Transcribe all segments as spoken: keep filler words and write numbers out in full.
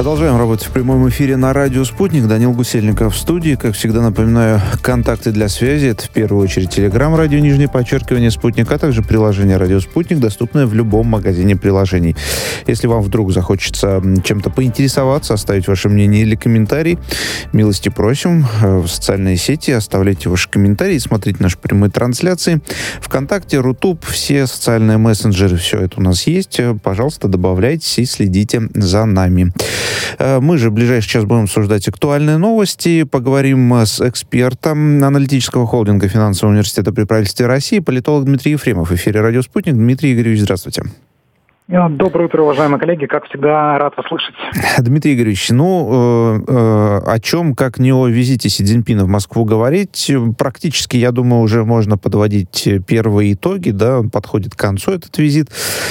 Продолжаем работать в прямом эфире на радио «Спутник». Данил Гусельников в студии. Как всегда, напоминаю, контакты для связи. Это в первую очередь Телеграм, радио, нижнее подчеркивание, «Спутник», а также приложение «Радио Спутник», доступное в любом магазине приложений. Если вам вдруг захочется чем-то поинтересоваться, оставить ваше мнение или комментарий, милости просим в социальные сети, оставляйте ваши комментарии, смотрите наши прямые трансляции. ВКонтакте, Рутуб, все социальные мессенджеры, все это у нас есть. Пожалуйста, добавляйтесь и следите за нами. Мы же в ближайший час будем обсуждать актуальные новости. Поговорим с экспертом аналитического холдинга Финансового университета при правительстве России, политолог Дмитрий Ефремов. В эфире «Радио Спутник». Дмитрий Игоревич, здравствуйте. Доброе утро, уважаемые коллеги. Как всегда, рад вас слышать. Дмитрий Игоревич, ну, э, э, о чем, как не о визите Си Цзиньпина в Москву говорить, практически, я думаю, уже можно подводить первые итоги, да, он подходит к концу, этот визит.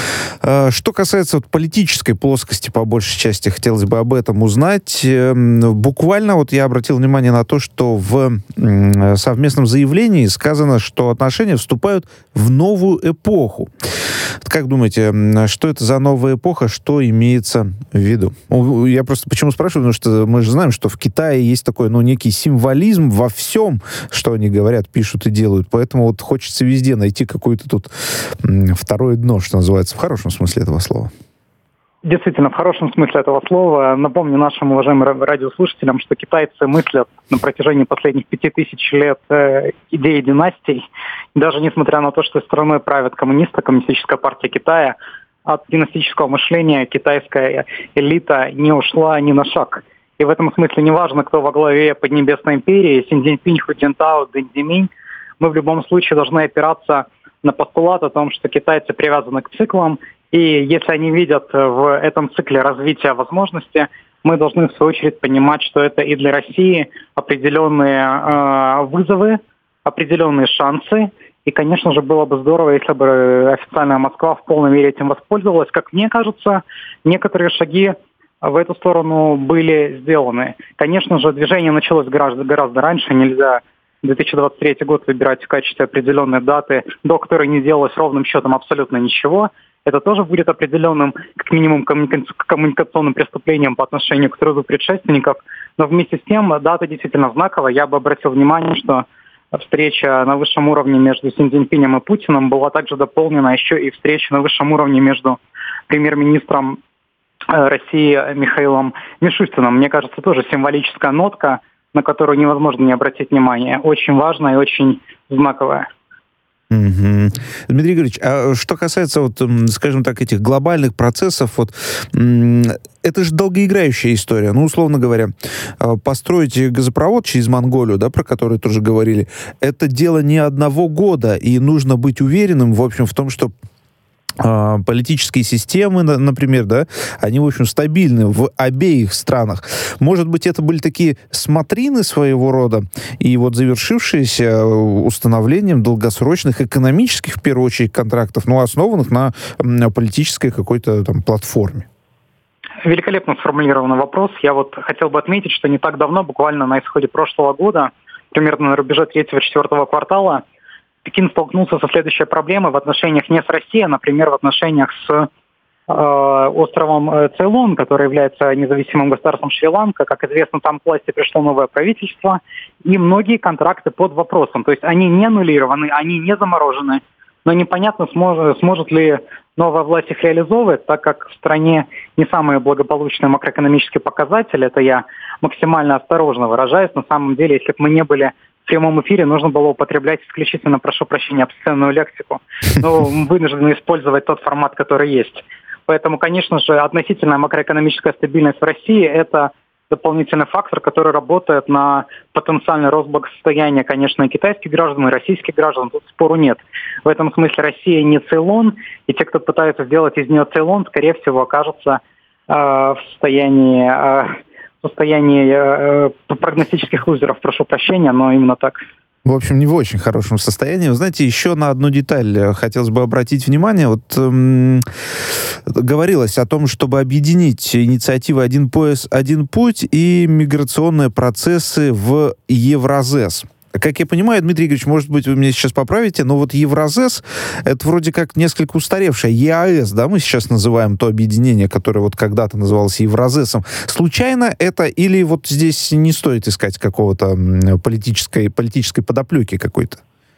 Э, что касается вот политической плоскости, по большей части, хотелось бы об этом узнать. Э, буквально вот я обратил внимание на то, что в э, совместном заявлении сказано, что отношения вступают в новую эпоху. Как думаете, что это за новая эпоха, что имеется в виду? Я просто почему спрашиваю, потому что мы же знаем, что в Китае есть такой, ну, некий символизм во всем, что они говорят, пишут и делают. Поэтому вот хочется везде найти какое-то тут второе дно, что называется, в хорошем смысле этого слова. Действительно, в хорошем смысле этого слова. Напомню нашим уважаемым радиослушателям, что китайцы мыслят на протяжении последних пяти тысяч лет э, идеи династий. Даже несмотря на то, что страной правят коммунисты, Коммунистическая партия Китая, от династического мышления китайская элита не ушла ни на шаг. И в этом смысле неважно, кто во главе Поднебесной империи, Си Цзиньпинь, Ху Цзиньтао, Дэн Цзиминь, мы в любом случае должны опираться на постулат о том, что китайцы привязаны к циклам, и если они видят в этом цикле развития возможности, мы должны, в свою очередь, понимать, что это и для России определенные э, вызовы, определенные шансы. И, конечно же, было бы здорово, если бы официальная Москва в полной мере этим воспользовалась. Как мне кажется, некоторые шаги в эту сторону были сделаны. Конечно же, движение началось гораздо, гораздо раньше. Нельзя две тысячи двадцать третий год выбирать в качестве определенной даты, до которой не делалось ровным счетом абсолютно ничего. Это тоже будет определенным, как минимум, коммуникационным преступлением по отношению к труду предшественников. Но вместе с тем, дата действительно знаковая. Я бы обратил внимание, что встреча на высшем уровне между Си Цзиньпинем и Путиным была также дополнена еще и встреча на высшем уровне между премьер-министром России Михаилом Мишустиным. Мне кажется, тоже символическая нотка, на которую невозможно не обратить внимание. Очень важная и очень знаковая. Угу. Дмитрий Григорьевич, а что касается, вот, скажем так, этих глобальных процессов, вот, это же долгоиграющая история. Ну, условно говоря, построить газопровод через Монголию, да, про который тоже говорили, это дело не одного года, и нужно быть уверенным, в общем, в том, что политические системы, например, да, они, в общем, стабильны в обеих странах. Может быть, это были такие смотрины своего рода, и вот завершившиеся установлением долгосрочных экономических, в первую очередь, контрактов, но основанных на, на политической какой-то там платформе. Великолепно сформулированный вопрос. Я вот хотел бы отметить, что не так давно, буквально на исходе прошлого года, примерно на рубеже третьего-четвертого квартала, Пекин столкнулся со следующей проблемой в отношениях не с Россией, а, например, в отношениях с э, островом Цейлон, который является независимым государством Шри-Ланка. Как известно, там к власти пришло новое правительство, и многие контракты под вопросом. То есть они не аннулированы, они не заморожены, но непонятно, сможет, сможет ли новая власть их реализовывать, так как в стране не самые благополучные макроэкономические показатели. Это я максимально осторожно выражаюсь. На самом деле, если бы мы не были в прямом эфире, нужно было употреблять исключительно, прошу прощения, обсценную лексику. Но вынуждены использовать тот формат, который есть. Поэтому, конечно же, относительная макроэкономическая стабильность в России – это дополнительный фактор, который работает на потенциальный рост благосостояния, конечно, и китайских граждан, и российских граждан. Тут спору нет. В этом смысле Россия не Цейлон, и те, кто пытается сделать из нее Цейлон, скорее всего, окажутся э, в состоянии... Э, в состоянии э, прогностических лузеров, прошу прощения, но именно так. В общем, не в очень хорошем состоянии. Вы знаете, еще на одну деталь хотелось бы обратить внимание. Вот эм, говорилось о том, чтобы объединить инициативы «Один пояс, один путь» и миграционные процессы в Евразес. Как я понимаю, Дмитрий Игоревич, может быть, вы меня сейчас поправите, но вот Евразес — это вроде как несколько устаревшее. ЕАЭС, да, мы сейчас называем то объединение, которое вот когда-то называлось Евразесом. Случайно это или вот здесь не стоит искать какого-то политической, политической подоплеки какой-то?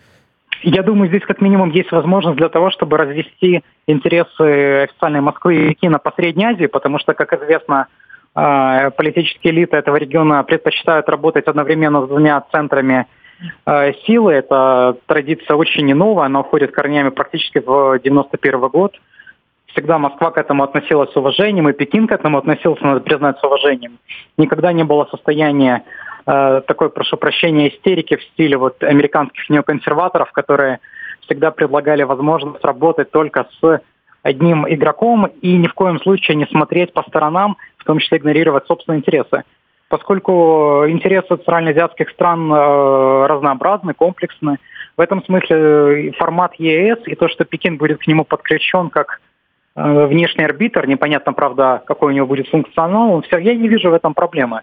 Я думаю, здесь как минимум есть возможность для того, чтобы развести интересы официальной Москвы и Пекина по Средней Азии, потому что, как известно, политические элиты этого региона предпочитают работать одновременно с двумя центрами силы. Это традиция очень не новая, она уходит корнями практически в девяносто первый год. Всегда Москва к этому относилась с уважением, и Пекин к этому относился, надо признать, с уважением. Никогда не было состояния э, такой, прошу прощения, истерики в стиле вот американских неоконсерваторов, которые всегда предлагали возможность работать только с одним игроком и ни в коем случае не смотреть по сторонам, в том числе игнорировать собственные интересы. Поскольку интересы центральноазиатских стран э, разнообразны, комплексны, в этом смысле формат ЕС и то, что Пекин будет к нему подключен как э, внешний арбитр, непонятно, правда, какой у него будет функционал, все, я не вижу в этом проблемы.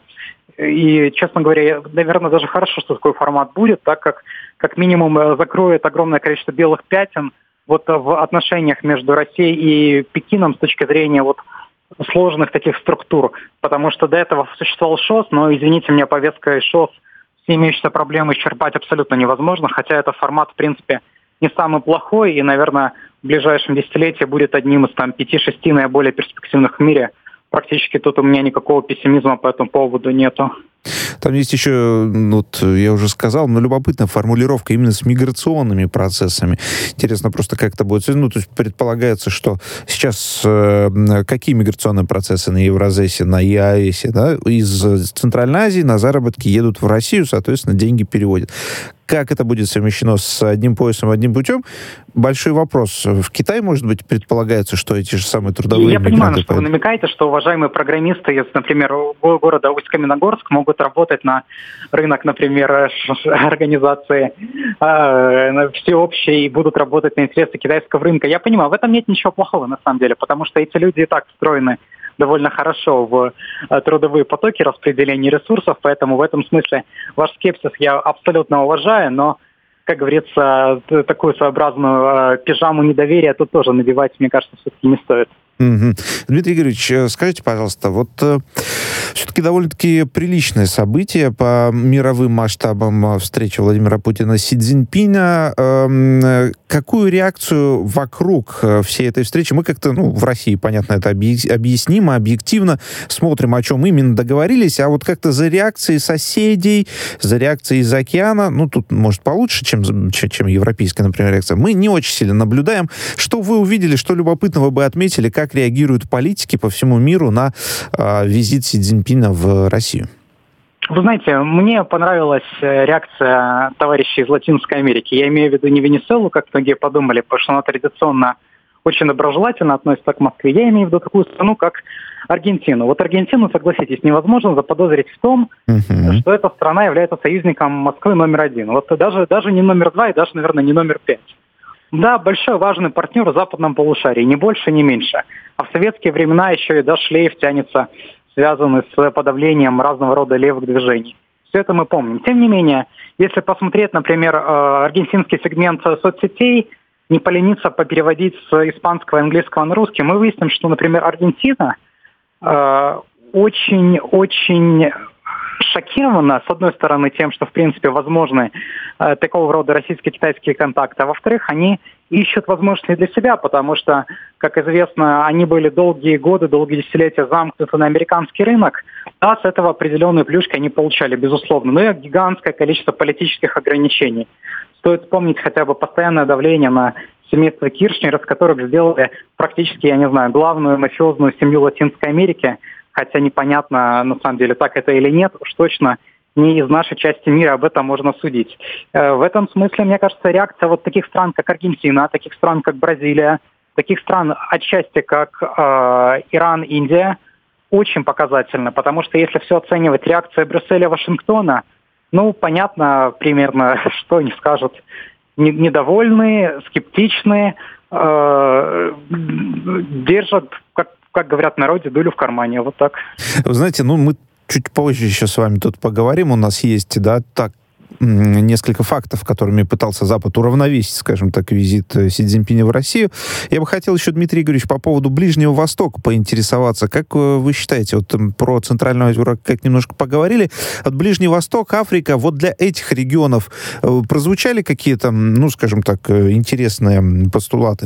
И, честно говоря, наверное, даже хорошо, что такой формат будет, так как как минимум закроет огромное количество белых пятен вот в отношениях между Россией и Пекином с точки зрения вот сложных таких структур, потому что до этого существовал ШОС, но, извините меня, повесткой ШОС все имеющиеся проблемы исчерпать абсолютно невозможно, хотя это формат, в принципе, не самый плохой и, наверное, в ближайшем десятилетии будет одним из там пяти-шести наиболее перспективных в мире. Практически тут у меня никакого пессимизма по этому поводу нету. Там есть еще, вот я уже сказал, но любопытная формулировка именно с миграционными процессами. Интересно просто, как это будет. Ну, то есть предполагается, что сейчас э, какие миграционные процессы на Евразесе, на ЕАЭСе, да, из Центральной Азии на заработки едут в Россию, соответственно, деньги переводят. Как это будет совмещено с одним поясом, одним путем? Большой вопрос. В Китае, может быть, предполагается, что эти же самые трудовые Я мигранты... Я понимаю, что вы намекаете, что уважаемые программисты из, например, города Усть-Каменогорск могут работать на рынок, например, организации э, всеобщей и будут работать на интересы китайского рынка. Я понимаю, в этом нет ничего плохого, на самом деле, потому что эти люди и так встроены довольно хорошо в трудовые потоки распределения ресурсов, поэтому в этом смысле ваш скепсис я абсолютно уважаю, но, как говорится, такую своеобразную пижаму недоверия тут тоже надевать, мне кажется, все-таки не стоит. Угу. Дмитрий Игоревич, скажите, пожалуйста, вот э, все-таки довольно-таки приличное событие по мировым масштабам встречи Владимира Путина с Си Цзиньпиня. Э, какую реакцию вокруг всей этой встречи? Мы как-то, ну, в России, понятно, это объяснимо, объективно смотрим, о чем именно договорились, а вот как-то за реакцией соседей, за реакцией из океана, ну, тут, может, получше, чем, чем, чем европейская, например, реакция, мы не очень сильно наблюдаем. Что вы увидели, что любопытного бы отметили, как реагируют политики по всему миру на э, визит Си Цзиньпина в Россию? Вы знаете, мне понравилась реакция товарищей из Латинской Америки. Я имею в виду не Венесуэлу, как многие подумали, потому что она традиционно очень доброжелательно относится к Москве. Я имею в виду такую страну, как Аргентину. Вот Аргентину, согласитесь, невозможно заподозрить в том, uh-huh. что эта страна является союзником Москвы номер один. Вот даже, даже не номер два и даже, наверное, не номер пять. Да, большой важный партнер в западном полушарии, ни больше, ни меньше. А в советские времена еще и до шлейф тянется, связанный с подавлением разного рода левых движений. Все это мы помним. Тем не менее, если посмотреть, например, аргентинский сегмент соцсетей, не полениться попереводить с испанского и английского на русский, мы выясним, что, например, Аргентина очень-очень... шокирована, с одной стороны, тем, что, в принципе, возможны э, такого рода российско-китайские контакты, а во-вторых, они ищут возможности для себя, потому что, как известно, они были долгие годы, долгие десятилетия замкнуты на американский рынок, а с этого определенные плюшки они получали, безусловно, но и гигантское количество политических ограничений. Стоит вспомнить хотя бы постоянное давление на семейство Киршнер, из которых сделали практически, я не знаю, главную мафиозную семью Латинской Америки, хотя непонятно, на самом деле, так это или нет, уж точно не из нашей части мира об этом можно судить. В этом смысле, мне кажется, реакция вот таких стран, как Аргентина, таких стран, как Бразилия, таких стран отчасти, как э, Иран, Индия, очень показательна, потому что если все оценивать реакция Брюсселя, Вашингтона, ну, понятно примерно, что они скажут. Недовольные, скептичные, э, держат, как как говорят в народе, дулю в кармане, вот так. Вы знаете, ну, мы чуть позже еще с вами тут поговорим, у нас есть, да, так, несколько фактов, которыми пытался Запад уравновесить, скажем так, визит Си Цзиньпиня в Россию. Я бы хотел еще, Дмитрий Игоревич, по поводу Ближнего Востока поинтересоваться. Как вы считаете, вот про Центральную Азию как немножко поговорили, от Ближний Восток, Африка, вот для этих регионов прозвучали какие-то, ну, скажем так, интересные постулаты?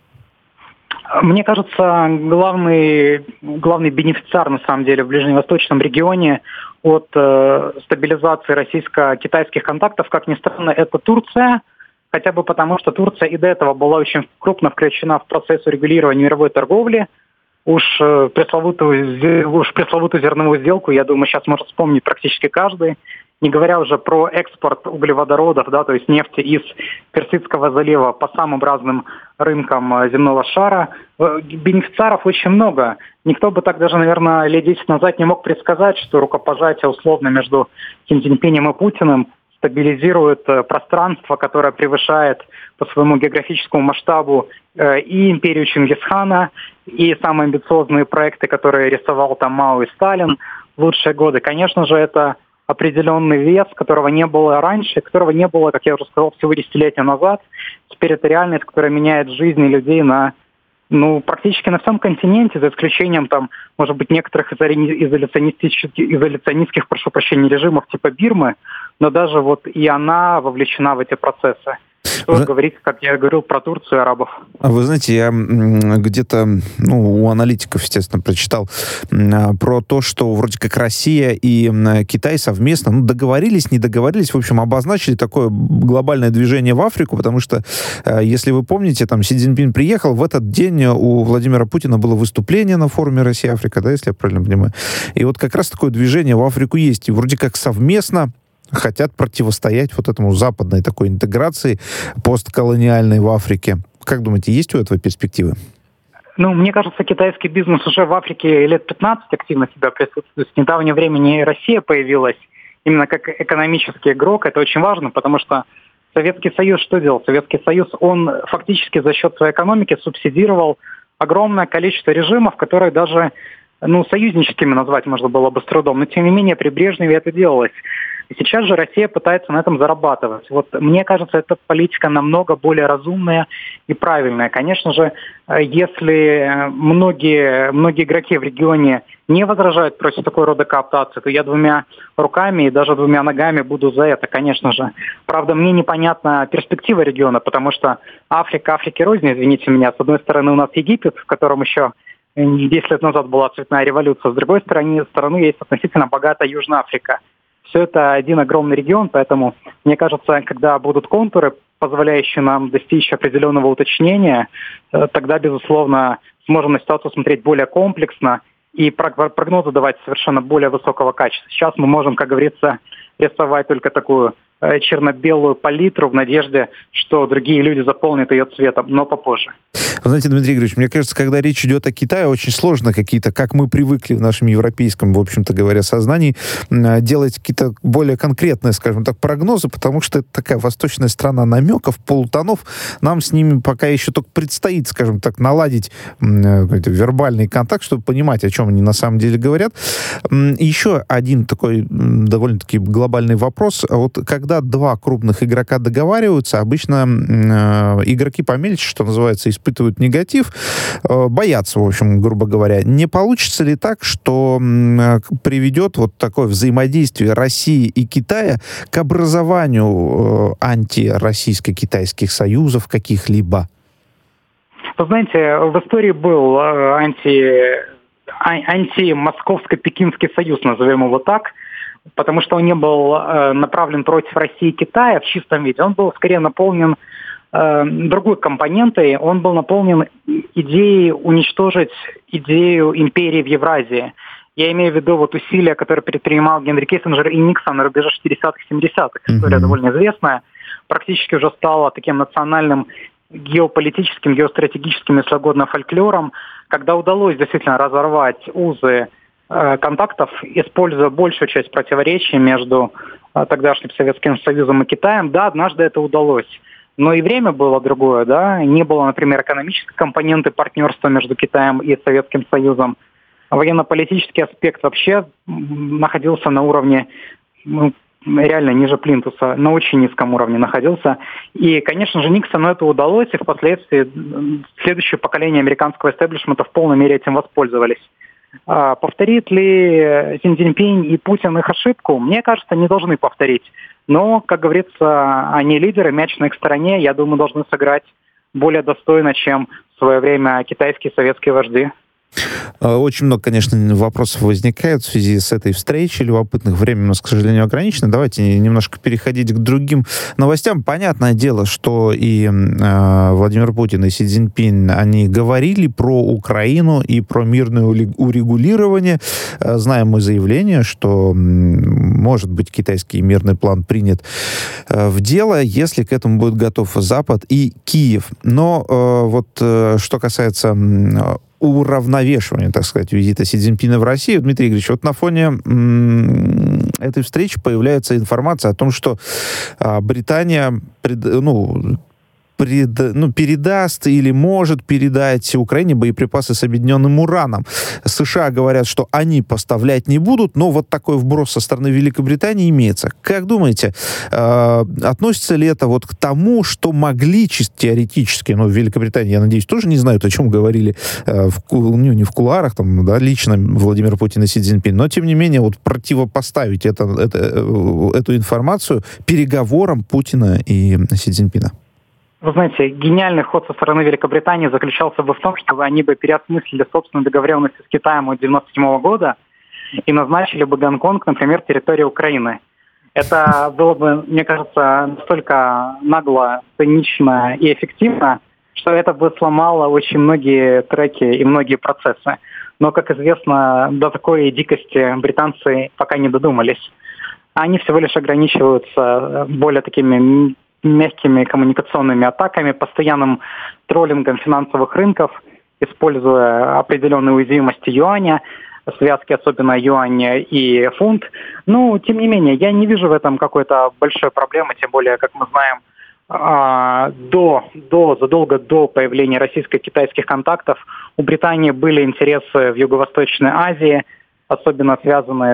Мне кажется, главный, главный бенефициар, на самом деле, в ближневосточном регионе от э, стабилизации российско-китайских контактов, как ни странно, это Турция, хотя бы потому, что Турция и до этого была очень крупно включена в процесс урегулирования мировой торговли. Уж, э, пресловутую, уж пресловутую зерновую сделку, я думаю, сейчас может вспомнить практически каждый. Не говоря уже про экспорт углеводородов, да, то есть нефти из Персидского залива по самым разным рынкам земного шара. Бенефициаров очень много. Никто бы так даже, наверное, лет десять назад не мог предсказать, что рукопожатие условно между Си Цзиньпинем и Путиным стабилизирует пространство, которое превышает по своему географическому масштабу и империю Чингисхана, и самые амбициозные проекты, которые рисовал там Мао и Сталин в лучшие годы. Конечно же, это определенный вес, которого не было раньше, которого не было, как я уже сказал, всего десятилетия назад. Теперь это реальность, которая меняет жизни людей на, ну, практически на всем континенте, за исключением, там, может быть, некоторых изоляционистских, изоляционистских, прошу прощения, режимов типа Бирмы, но даже вот и она вовлечена в эти процессы. Что Вы... говорить, как я говорил, про Турцию и арабов. Вы знаете, я где-то, ну, у аналитиков, естественно, прочитал про то, что вроде как Россия и Китай совместно, ну, договорились, не договорились, в общем, обозначили такое глобальное движение в Африку, потому что, если вы помните, там, Си Цзиньпин приехал, в этот день у Владимира Путина было выступление на форуме Россия-Африка, да, если я правильно понимаю, и вот как раз такое движение в Африку есть, и вроде как совместно хотят противостоять вот этому западной такой интеграции постколониальной в Африке. Как думаете, есть у этого перспективы? Ну, мне кажется, китайский бизнес уже в Африке лет пятнадцать активно себя присутствует. С недавнего времени Россия появилась именно как экономический игрок. Это очень важно, потому что Советский Союз что делал? Советский Союз, он фактически за счет своей экономики субсидировал огромное количество режимов, которые даже, ну, союзническими назвать можно было бы с трудом. Но, тем не менее, при Брежневе это делалось. И сейчас же Россия пытается на этом зарабатывать. Вот мне кажется, эта политика намного более разумная и правильная. Конечно же, если многие, многие игроки в регионе не возражают против такой рода кооптации, то я двумя руками и даже двумя ногами буду за это, конечно же. Правда, мне непонятна перспектива региона, потому что Африка, Африке рознь, извините меня. С одной стороны, у нас Египет, в котором еще десять лет назад была цветная революция. С другой стороны, стороны есть относительно богатая Южная Африка. Все это один огромный регион, поэтому, мне кажется, когда будут контуры, позволяющие нам достичь определенного уточнения, тогда, безусловно, сможем на ситуацию смотреть более комплексно и прогнозы давать совершенно более высокого качества. Сейчас мы можем, как говорится, рисовать только такую черно-белую палитру в надежде, что другие люди заполнят ее цветом, но попозже. Вы знаете, Дмитрий Игоревич, мне кажется, когда речь идет о Китае, очень сложно какие-то, как мы привыкли в нашем европейском, в общем-то говоря, сознании, делать какие-то более конкретные, скажем так, прогнозы, потому что это такая восточная страна намеков, полутонов. Нам с ними пока еще только предстоит, скажем так, наладить вербальный контакт, чтобы понимать, о чем они на самом деле говорят. Еще один такой довольно-таки глобальный вопрос. Вот когда два крупных игрока договариваются, обычно э, игроки помельче, что называется, испытывают негатив, э, боятся, в общем, грубо говоря. Не получится ли так, что э, приведет вот такое взаимодействие России и Китая к образованию э, антироссийско-китайских союзов каких-либо? Вы знаете, в истории был э, анти, а, антимосковско-пекинский союз, назовем его так, потому что он не был э, направлен против России и Китая в чистом виде. Он был скорее наполнен э, другой компонентой. Он был наполнен идеей уничтожить идею империи в Евразии. Я имею в виду вот усилия, которые предпринимал Генри Киссинджер и Никсон на рубеже шестидесятых-семидесятых. История mm-hmm. довольно известная. Практически уже стала таким национальным геополитическим, геостратегическим, если угодно, фольклором, когда удалось действительно разорвать узы контактов, используя большую часть противоречий между тогдашним Советским Союзом и Китаем. Да, однажды это удалось. Но и время было другое, да. Не было, например, экономической компоненты партнерства между Китаем и Советским Союзом. Военно-политический аспект вообще находился на уровне, ну, реально ниже плинтуса, на очень низком уровне находился. И, конечно же, Никсону это удалось, и впоследствии следующее поколение американского истеблишмента в полной мере этим воспользовались. А повторит ли Си Цзиньпинь и Путин их ошибку? Мне кажется, не должны повторить. Но, как говорится, они лидеры, мяч на их стороне, я думаю, должны сыграть более достойно, чем в свое время китайские и советские вожди. Очень много, конечно, вопросов возникает в связи с этой встречей любопытных. Время у нас, к сожалению, ограничено. Давайте немножко переходить к другим новостям. Понятное дело, что и э, Владимир Путин, и Си Цзиньпин, они говорили про Украину и про мирное урегулирование. Э, знаем мы заявление, что, может быть, китайский мирный план принят э, в дело, если к этому будет готов Запад и Киев. Но э, вот э, что касается э, уравновешивания, так сказать, визита Си Цзиньпина в Россию. Дмитрий Игоревич, вот на фоне м- этой встречи появляется информация о том, что а, Британия пред, ну, пред, ну, передаст или может передать Украине боеприпасы с объединенным ураном. США говорят, что они поставлять не будут, но вот такой вброс со стороны Великобритании имеется. Как думаете, э, относится ли это вот к тому, что могли чисто теоретически, ну, в Великобритании, я надеюсь, тоже не знают, о чем говорили, э, в, ну, не в кулуарах, там, да, лично Владимир Путин и Си Цзиньпин, но, тем не менее, вот противопоставить это, это, эту информацию переговорам Путина и Си Цзиньпина? Вы знаете, гениальный ход со стороны Великобритании заключался бы в том, что они бы переосмыслили собственную договоренность с Китаем от девяносто седьмого года и назначили бы Гонконг, например, территорией Украины. Это было бы, мне кажется, настолько нагло, цинично и эффективно, что это бы сломало очень многие треки и многие процессы. Но, как известно, до такой дикости британцы пока не додумались. Они всего лишь ограничиваются более такими мягкими коммуникационными атаками, постоянным троллингом финансовых рынков, используя определенные уязвимости юаня, связки особенно юаня и фунт. Ну, тем не менее, я не вижу в этом какой-то большой проблемы, тем более, как мы знаем, до, до, задолго до появления российско-китайских контактов у Британии были интересы в Юго-Восточной Азии, особенно связанные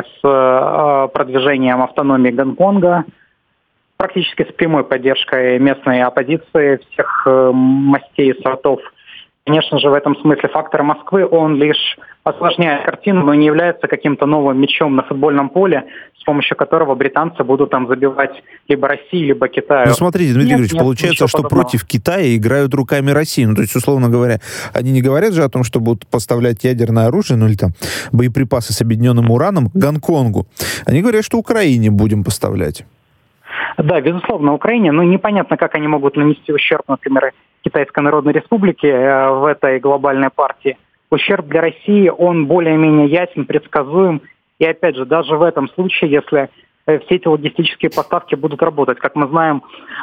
с продвижением автономии Гонконга, практически с прямой поддержкой местной оппозиции всех э, мастей и сортов. Конечно же, в этом смысле фактор Москвы, он лишь осложняет картину, но не является каким-то новым мячом на футбольном поле, с помощью которого британцы будут там забивать либо России, либо Китаю. Ну, смотрите, Дмитрий нет, Юрьевич, нет, получается, что подобного. против Китая играют руками России. Ну, то есть, условно говоря, они не говорят же о том, что будут поставлять ядерное оружие, ну, или там боеприпасы с объединенным ураном Гонконгу. Они говорят, что Украине будем поставлять. Да, безусловно, Украине, но непонятно, как они могут нанести ущерб, например, Китайской Народной Республике э, в этой глобальной партии. Ущерб для России, он более-менее ясен, предсказуем. И опять же, даже в этом случае, если э, все эти логистические поставки будут работать, как мы знаем,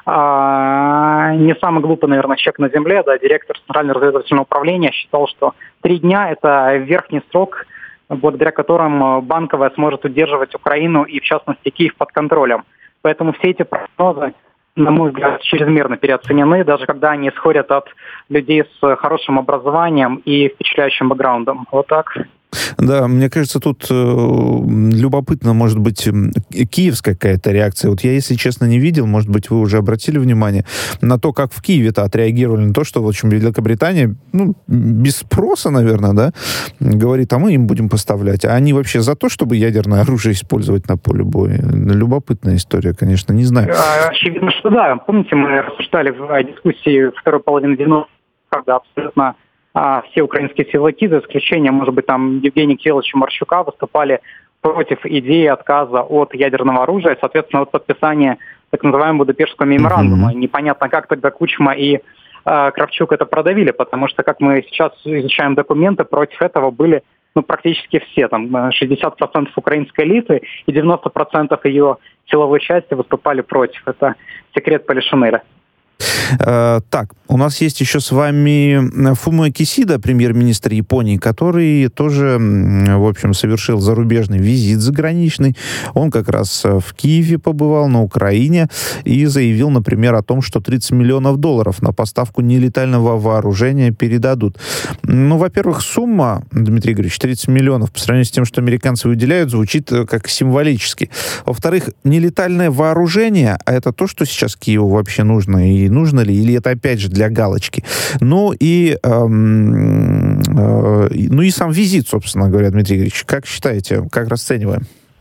э, не самый глупый, наверное, человек на Земле, да, директор Центрального разведывательного управления считал, что три дня – это верхний срок, благодаря которому Банковая сможет удерживать Украину и, в частности, Киев под контролем. Поэтому все эти прогнозы, на мой взгляд, чрезмерно переоценены, даже когда они исходят от людей с хорошим образованием и впечатляющим бэкграундом. Вот так. Да, мне кажется, тут э, любопытно, может быть, киевская какая-то реакция. Вот я, если честно, не видел, может быть, вы уже обратили внимание на то, как в Киеве-то отреагировали на то, что, в общем, Великобритания, ну, без спроса, наверное, да, говорит, а мы им будем поставлять. А они вообще за то, чтобы ядерное оружие использовать на поле боя? Любопытная история, конечно, не знаю. Очевидно, что да. Помните, мы рассуждали в дискуссии второй половины девяностых, когда абсолютно все украинские силовики, за исключением, может быть, там Евгения Кирилловича Марчука, выступали против идеи отказа от ядерного оружия, соответственно, от подписания так называемого Будапештского меморандума. Mm-hmm. Непонятно, как тогда Кучма и э, Кравчук это продавили, потому что, как мы сейчас изучаем документы, против этого были ну, практически все. Там шестьдесят процентов украинской элиты и девяносто процентов ее силовой части выступали против. Это секрет Полишинеля. Э, так, у нас есть еще с вами Фумио Кисида, премьер-министр Японии, который тоже, в общем, совершил зарубежный визит заграничный. Он как раз в Киеве побывал, на Украине, и заявил, например, о том, что тридцать миллионов долларов на поставку нелетального вооружения передадут. Ну, во-первых, сумма, Дмитрий Игоревич, тридцать миллионов по сравнению с тем, что американцы выделяют, звучит как символически. Во-вторых, нелетальное вооружение, а это то, что сейчас Киеву вообще нужно, и нужно ли, или это опять же для галочки. Ну и, эм, э, ну и сам визит, собственно говоря, Дмитрий Игоревич, как считаете, как расцениваем?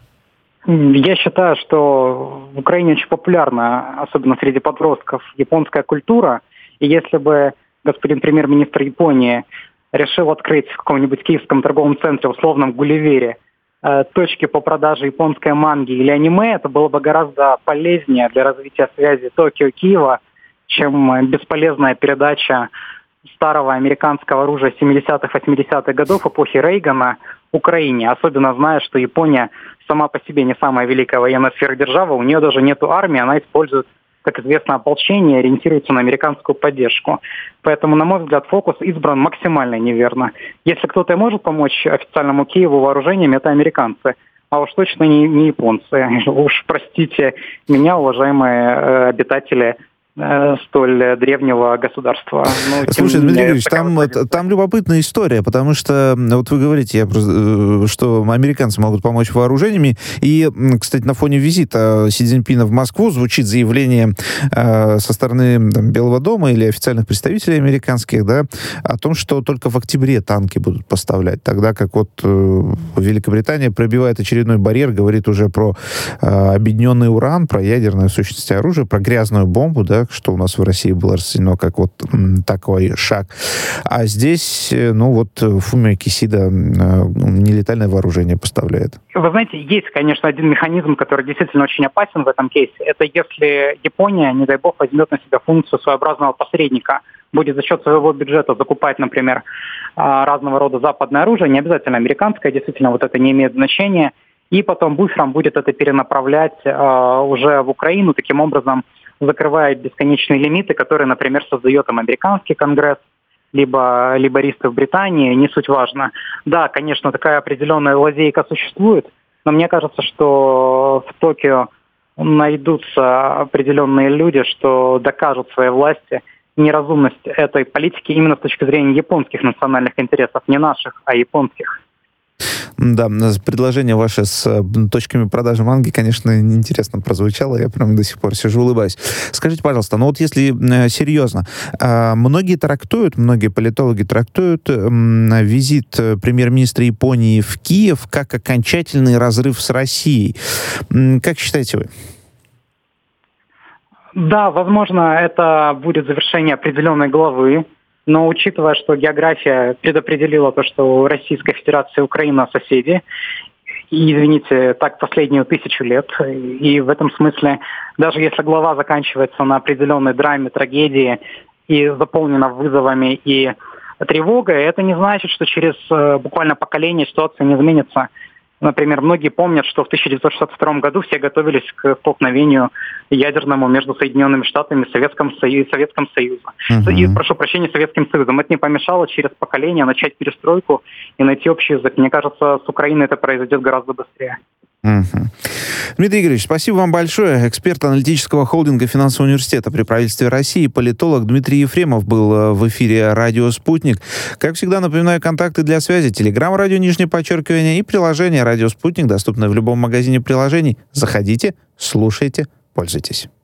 Я считаю, что в Украине очень популярна, особенно среди подростков, японская культура. И если бы господин премьер-министр Японии решил открыть в каком-нибудь киевском торговом центре, условном Гулливере, э, точки по продаже японской манги или аниме, это было бы гораздо полезнее для развития связи Токио-Киева, чем бесполезная передача старого американского оружия семидесятых-восьмидесятых годов эпохи Рейгана Украине. Особенно зная, что Япония сама по себе не самая великая военная сверхдержава, у нее даже нет армии, она использует, как известно, ополчение, ориентируется на американскую поддержку. Поэтому, на мой взгляд, фокус избран максимально неверно. Если кто-то и может помочь официальному Киеву вооружениями, это американцы. А уж точно не, не японцы. Уж простите меня, уважаемые э, обитатели столь древнего государства. Но, Слушай, Дмитрий Григорьевич, там, там любопытная история, потому что, вот вы говорите, я просто, что американцы могут помочь вооружениями, и, кстати, на фоне визита Си Цзиньпина в Москву звучит заявление э, со стороны там, Белого дома или официальных представителей американских, да, о том, что только в октябре танки будут поставлять, тогда как вот э, Великобритания пробивает очередной барьер, говорит уже про э, объединенный уран, про ядерное в сущности оружие, про грязную бомбу, да, что у нас в России было расценено как вот м, такой шаг. А здесь, ну вот, Фумио Кисида э, нелетальное вооружение поставляет. Вы знаете, есть, конечно, один механизм, который действительно очень опасен в этом кейсе. Это если Япония, не дай бог, возьмет на себя функцию своеобразного посредника, будет за счет своего бюджета закупать, например, разного рода западное оружие, не обязательно американское, действительно, вот это не имеет значения, и потом буфером будет это перенаправлять э, уже в Украину, таким образом закрывает бесконечные лимиты, которые, например, создает там американский конгресс, либо лейбористы в Британии, не суть важно. Да, конечно, такая определенная лазейка существует, но мне кажется, что в Токио найдутся определенные люди, что докажут своей власти неразумность этой политики именно с точки зрения японских национальных интересов, не наших, а японских. Да, предложение ваше с точками продажи манги, конечно, интересно прозвучало. Я прям до сих пор сижу, улыбаюсь. Скажите, пожалуйста, ну вот если серьезно, многие трактуют, многие политологи трактуют визит премьер-министра Японии в Киев как окончательный разрыв с Россией. Как считаете вы? Да, возможно, это будет завершение определенной главы. Но учитывая, что география предопределила то, что у Российской Федерации и Украина соседи, и, извините, так последнюю тысячу лет, и в этом смысле, даже если глава заканчивается на определенной драме, трагедии и заполнена вызовами и тревогой, это не значит, что через буквально поколение ситуация не изменится. Например, многие помнят, что в тысяча девятьсот шестьдесят втором году все готовились к столкновению ядерному между Соединенными Штатами и Советским, Союз, Советским Союзом. Uh-huh. И, прошу прощения, Советским Союзом. Это не помешало через поколение начать перестройку и найти общий язык. Мне кажется, с Украиной это произойдет гораздо быстрее. Uh-huh. Дмитрий Игоревич, спасибо вам большое. Эксперт аналитического холдинга Финансового университета при правительстве России, политолог Дмитрий Ефремов был в эфире «Радио Спутник». Как всегда, напоминаю, контакты для связи. Телеграм, радио, нижнее подчеркивание, и приложение «Радио Спутник», доступное в любом магазине приложений. Заходите, слушайте, пользуйтесь.